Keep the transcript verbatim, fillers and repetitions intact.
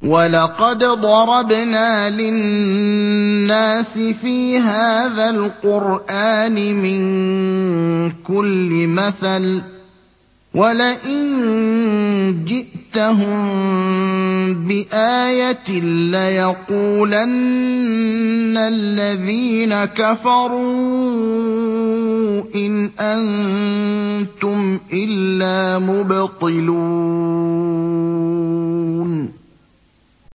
وَلَقَدْ ضَرَبْنَا لِلنَّاسِ فِي هَٰذَا الْقُرْآنِ مِن كُلِّ مَثَلٍ ۚ وَلَئِن جِئْتَهُم بِآيَةٍ لَّيَقُولَنَّ الَّذِينَ كَفَرُوا إِنْ أَنتُمْ إِلَّا مُبْطِلُونَ. إِنْ أَنتُمْ إِلَّا مُبْطِلُونَ.